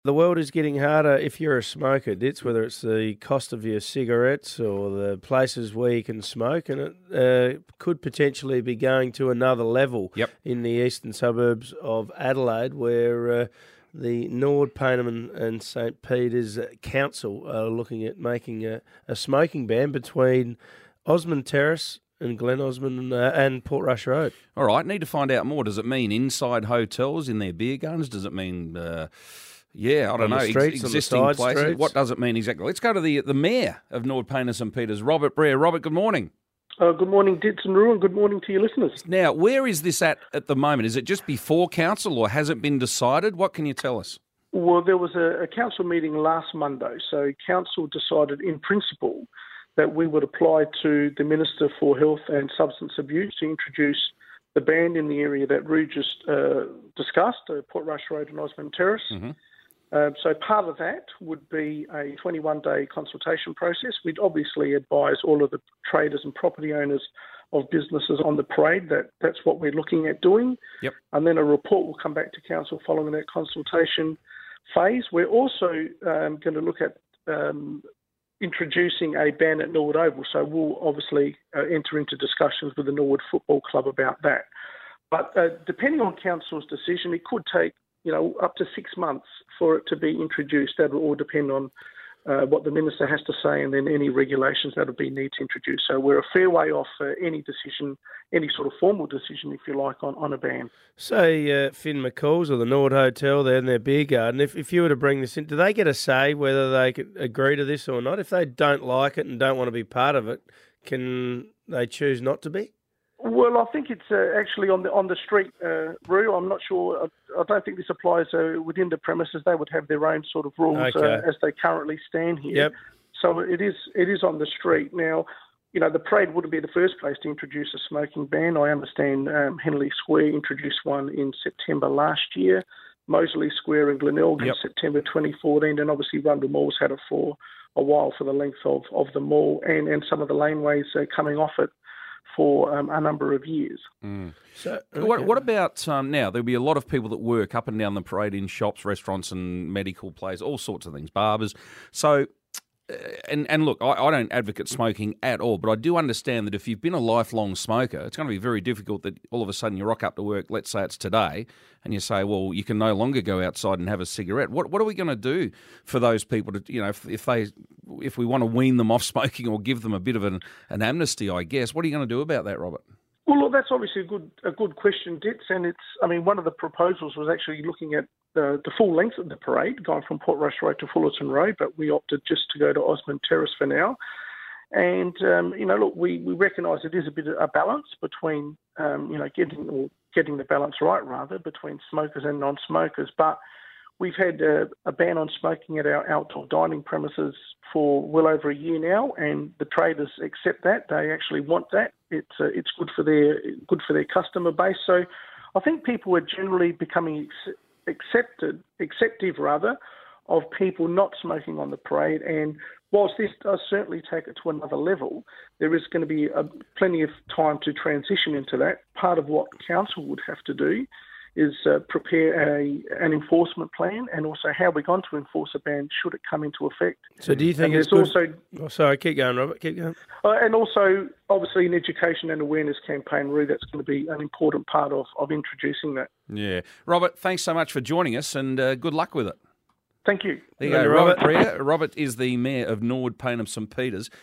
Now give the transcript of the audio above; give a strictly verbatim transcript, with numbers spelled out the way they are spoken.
The world is getting harder if you're a smoker, Ditz, whether it's the cost of your cigarettes or the places where you can smoke, and it uh, could potentially be going to another level Yep. in the eastern suburbs of Adelaide, where uh, the Nord, Payneham and, and St Peter's Council are looking at making a, a smoking ban between Osmond Terrace and Glen Osmond uh, and Portrush Road. All right, need to find out more. Does it mean inside hotels in their beer gardens? Does it mean... Uh... Yeah, I don't On know. the streets, Ex- on the existing side places. streets. What does it mean exactly? Let's go to the the mayor of Nord, Payneham, St Peters, Robert Breer. Robert, good morning. Uh, good morning, Ditz and Rue, and good morning to your listeners. Now, where is this at at the moment? Is it just before council, or has it been decided? What can you tell us? Well, there was a, a council meeting last Monday, so council decided in principle that we would apply to the Minister for Health and Substance Abuse to introduce the ban in the area that Rue just uh, discussed, uh, Portrush Road and Osmond Terrace. Mm-hmm. Uh, so part of that would be a twenty-one day consultation process. We'd obviously advise all of the traders and property owners of businesses on the parade that that's what we're looking at doing. Yep. And then a report will come back to council following that consultation phase. We're also um, going to look at um, introducing a ban at Norwood Oval. So we'll obviously uh, enter into discussions with the Norwood Football Club about that. But uh, depending on council's decision, it could take you know, up to six months for it to be introduced. That will all depend on uh, what the minister has to say and then any regulations that will be need to introduce. So we're a fair way off uh, any decision, any sort of formal decision, if you like, on, on a ban. Say uh, Finn McCall's or the Nord Hotel there in their beer garden, if, if you were to bring this in, do they get a say whether they could agree to this or not? If they don't like it and don't want to be part of it, can they choose not to be? Well, I think it's uh, actually on the on the street, uh, Rue. I'm not sure. I, I don't think this applies uh, within the premises. They would have their own sort of rules Okay. uh, as they currently stand here. Yep. So it is it is on the street now. You know, the parade wouldn't be the first place to introduce a smoking ban. I understand um, Henley Square introduced one in September last year. Moseley Square in Glenelg Yep. in September twenty fourteen, and obviously Rundle Mall's had it for a while for the length of, of the mall and, and some of the laneways uh, coming off it for um, a number of years. Mm. So, What, okay. what about um, now? There'll be a lot of people that work up and down the parade in shops, restaurants and medical places, all sorts of things, barbers. So, uh, and, and look, I, I don't advocate smoking at all, but I do understand that if you've been a lifelong smoker, it's going to be very difficult that all of a sudden you rock up to work, let's say it's today, and you say, well, you can no longer go outside and have a cigarette. What what are we going to do for those people to, you know, if, if they if we want to wean them off smoking or give them a bit of an, an amnesty, I guess, what are you going to do about that, Robert? Well, look, that's obviously a good a good question, Ditz, and it's. I mean, one of the proposals was actually looking at the, the full length of the parade, going from Portrush Road to Fullerton Road, but we opted just to go to Osmond Terrace for now. And um, you know, look, we, we recognise it is a bit of a balance between um, you know getting or getting the balance right rather between smokers and non-smokers, but we've had a, a ban on smoking at our outdoor dining premises for well over a year now, and the traders accept that. They actually want that. It's uh, it's good for their good for their customer base. So I think people are generally becoming ex- accepted, acceptive rather, of people not smoking on the parade. And whilst this does certainly take it to another level, there is going to be a, plenty of time to transition into that. Part of what council would have to do is uh, prepare a, an enforcement plan, and also how we're going to enforce a ban should it come into effect. So do you think and it's there's good? also Oh, sorry, keep going, Robert. Keep going. uh, and also obviously an education and awareness campaign, Rue, that's going to be an important part of, of introducing that. Yeah. Robert, thanks so much for joining us and uh, good luck with it. Thank you. There you Thank go, you, Robert Robert. Breer. Robert is the Mayor of Nord, Payneham, St Peters.